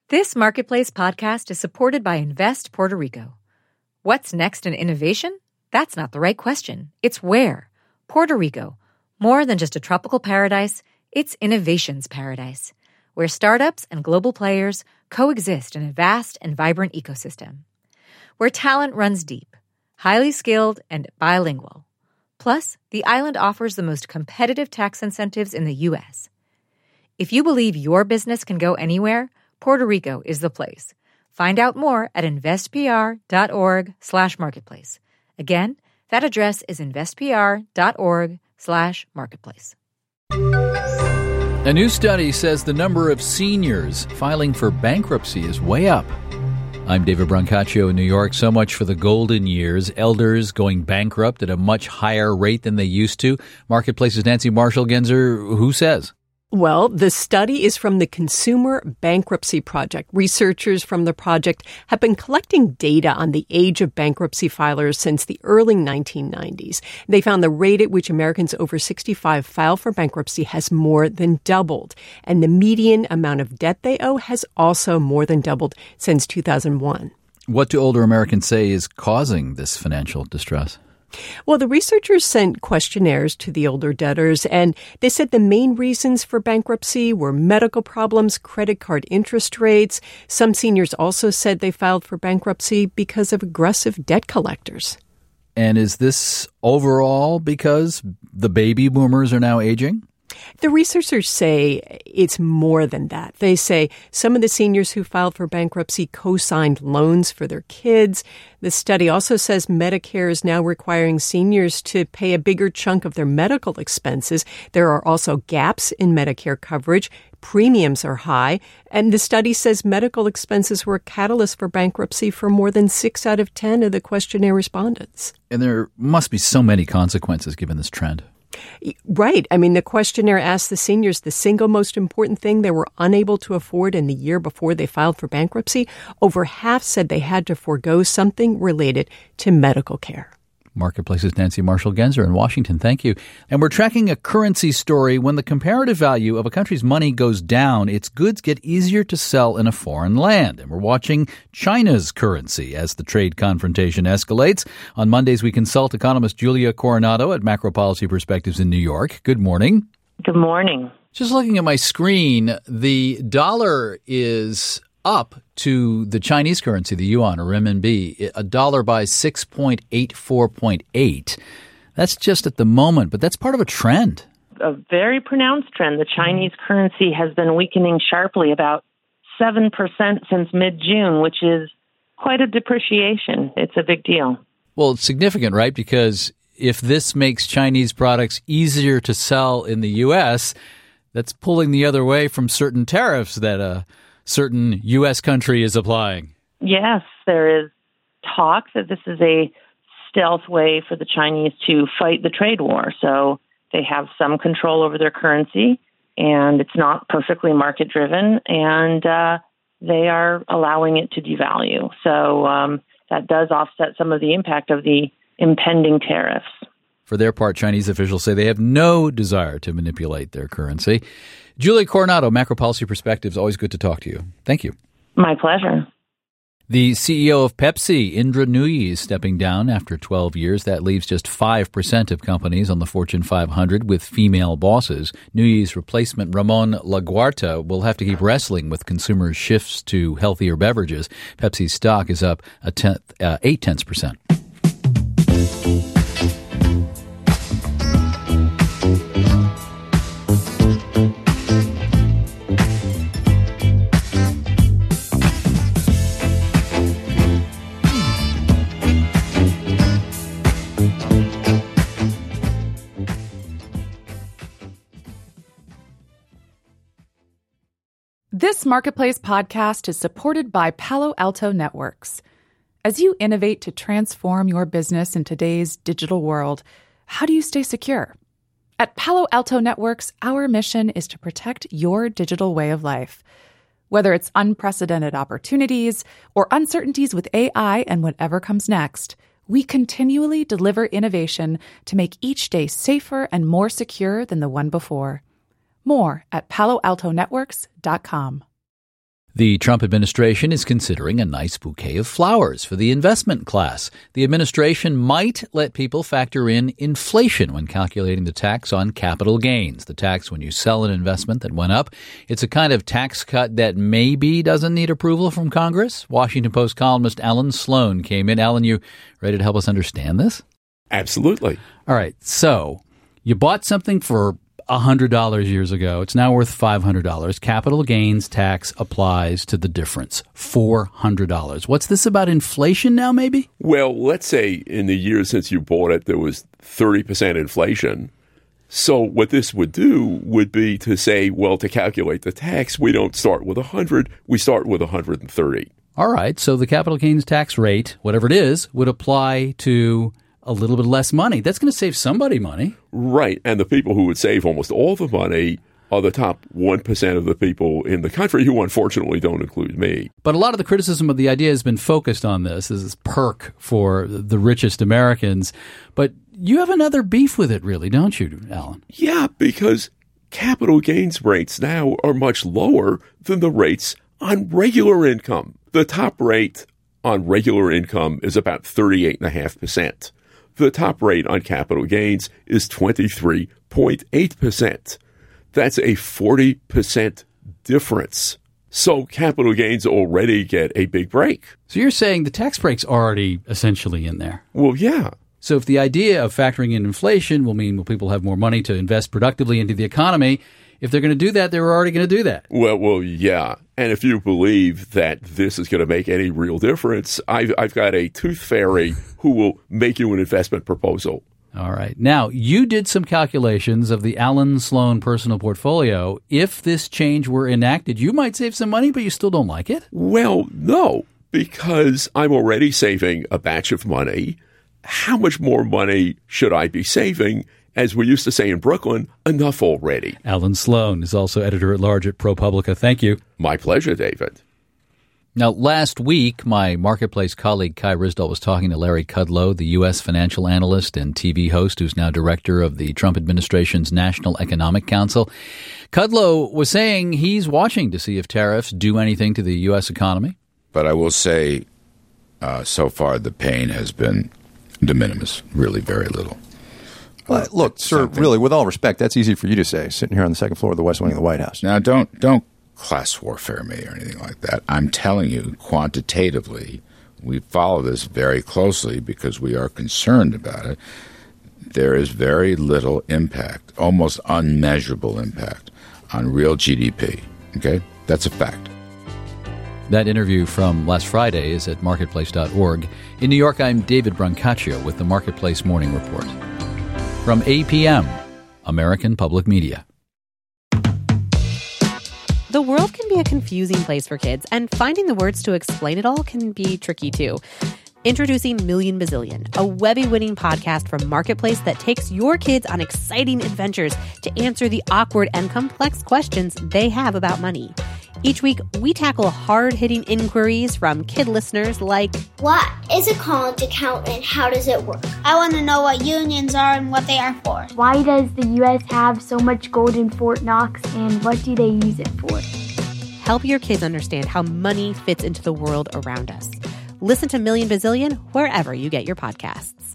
This Marketplace podcast is supported by Invest Puerto Rico. What's next in innovation? That's not the right question. It's where. Puerto Rico. More than just a tropical paradise, it's innovation's paradise, where startups and global players coexist in a vast and vibrant ecosystem. Where talent runs deep, highly skilled, and bilingual. Plus, the island offers the most competitive tax incentives in the U.S. If you believe your business can go anywhere, Puerto Rico is the place. Find out more at investpr.org/marketplace. Again, that address is investpr.org/marketplace. A new study says the number of seniors filing for bankruptcy is way up. I'm David Brancaccio in New York. So much for the golden years. Elders going bankrupt at a much higher rate than they used to. Marketplace's Nancy Marshall-Genzer, who says? Well, the study is from the Consumer Bankruptcy Project. Researchers from the project have been collecting data on the age of bankruptcy filers since the early 1990s. They found the rate at which Americans over 65 file for bankruptcy has more than doubled, and the median amount of debt they owe has also more than doubled since 2001. What do older Americans say is causing this financial distress? Well, the researchers sent questionnaires to the older debtors, and they said the main reasons for bankruptcy were medical problems, credit card interest rates. Some seniors also said they filed for bankruptcy because of aggressive debt collectors. And is this overall because the baby boomers are now aging? The researchers say it's more than that. They say some of the seniors who filed for bankruptcy co-signed loans for their kids. The study also says Medicare is now requiring seniors to pay a bigger chunk of their medical expenses. There are also gaps in Medicare coverage. Premiums are high. And the study says medical expenses were a catalyst for bankruptcy for more than 6 out of 10 of the questionnaire respondents. And there must be so many consequences given this trend. Right. I mean, the questionnaire asked the seniors the single most important thing they were unable to afford in the year before they filed for bankruptcy. Over half said they had to forego something related to medical care. Marketplace's Nancy Marshall-Genzer in Washington. Thank you. And we're tracking a currency story. When the comparative value of a country's money goes down, its goods get easier to sell in a foreign land. And we're watching China's currency as the trade confrontation escalates. On Mondays, we consult economist Julia Coronado at Macro Policy Perspectives in New York. Good morning. Good morning. Just looking at my screen, the dollar is up to the Chinese currency, the yuan or renminbi, a dollar by 6.84.8. That's just at the moment, but that's part of a trend. A very pronounced trend. The Chinese currency has been weakening sharply, about 7% since mid-June, which is quite a depreciation. It's a big deal. Well, it's significant, right? Because if this makes Chinese products easier to sell in the U.S., that's pulling the other way from certain tariffs that certain U.S. country is applying. Yes, there is talk that this is a stealth way for the Chinese to fight the trade war. So they have some control over their currency, and it's not perfectly market-driven, and they are allowing it to devalue. So that does offset some of the impact of the impending tariffs. For their part, Chinese officials say they have no desire to manipulate their currency. Julia Coronado, Macro Policy Perspectives, always good to talk to you. Thank you. My pleasure. The CEO of Pepsi, Indra Nooyi, is stepping down after 12 years. That leaves just 5% of companies on the Fortune 500 with female bosses. Nooyi's replacement, Ramon Laguarta, will have to keep wrestling with consumers' shifts to healthier beverages. Pepsi's stock is up 0.8%. This Marketplace podcast is supported by Palo Alto Networks. As you innovate to transform your business in today's digital world, how do you stay secure? At Palo Alto Networks, our mission is to protect your digital way of life. Whether it's unprecedented opportunities or uncertainties with AI and whatever comes next, we continually deliver innovation to make each day safer and more secure than the one before. More at paloaltonetworks.com. The Trump administration is considering a nice bouquet of flowers for the investment class. The administration might let people factor in inflation when calculating the tax on capital gains, the tax when you sell an investment that went up. It's a kind of tax cut that maybe doesn't need approval from Congress. Washington Post columnist Alan Sloan came in. Alan, you ready to help us understand this? Absolutely. All right. So you bought something for $100 years ago. It's now worth $500. Capital gains tax applies to the difference, $400. What's this about inflation now, maybe? Well, let's say in the years since you bought it, there was 30% inflation. So what this would do would be to say, well, to calculate the tax, we don't start with 100, we start with 130. All right. So the capital gains tax rate, whatever it is, would apply to a little bit less money. That's going to save somebody money. Right. And the people who would save almost all the money are the top 1% of the people in the country, who unfortunately don't include me. But a lot of the criticism of the idea has been focused on this as this perk for the richest Americans. But you have another beef with it, really, don't you, Alan? Yeah, because capital gains rates now are much lower than the rates on regular income. The top rate on regular income is about 38.5%. The top rate on capital gains is 23.8%. That's a 40% difference. So capital gains already get a big break. So you're saying the tax break's already essentially in there? Well, yeah. So if the idea of factoring in inflation will mean people have more money to invest productively into the economy, if they're going to do that, they're already going to do that. Well, yeah. And if you believe that this is going to make any real difference, I've got a tooth fairy who will make you an investment proposal. All right. Now, you did some calculations of the Alan Sloan personal portfolio. If this change were enacted, you might save some money, but you still don't like it? Well, no, because I'm already saving a batch of money. How much more money should I be saving? As we used to say in Brooklyn, enough already. Alan Sloan is also editor-at-large at ProPublica. Thank you. My pleasure, David. Now, last week, my Marketplace colleague Kai Ryssdal was talking to Larry Kudlow, the U.S. financial analyst and TV host who's now director of the Trump administration's National Economic Council. Kudlow was saying he's watching to see if tariffs do anything to the U.S. economy. But I will say, so far, the pain has been de minimis, really very little. Look, sir, really, with all respect, that's easy for you to say, sitting here on the second floor of the West Wing of the White House. Now, don't class warfare me or anything like that. I'm telling you, quantitatively, we follow this very closely because we are concerned about it. There is very little impact, almost unmeasurable impact, on real GDP. Okay? That's a fact. That interview from last Friday is at marketplace.org. In New York, I'm David Brancaccio with the Marketplace Morning Report. From APM, American Public Media. The world can be a confusing place for kids, and finding the words to explain it all can be tricky too. Introducing Million Bazillion, a Webby-winning podcast from Marketplace that takes your kids on exciting adventures to answer the awkward and complex questions they have about money. Each week, we tackle hard-hitting inquiries from kid listeners like, what is a college account and how does it work? I want to know what unions are and what they are for. Why does the U.S. have so much gold in Fort Knox and what do they use it for? Help your kids understand how money fits into the world around us. Listen to Million Bazillion wherever you get your podcasts.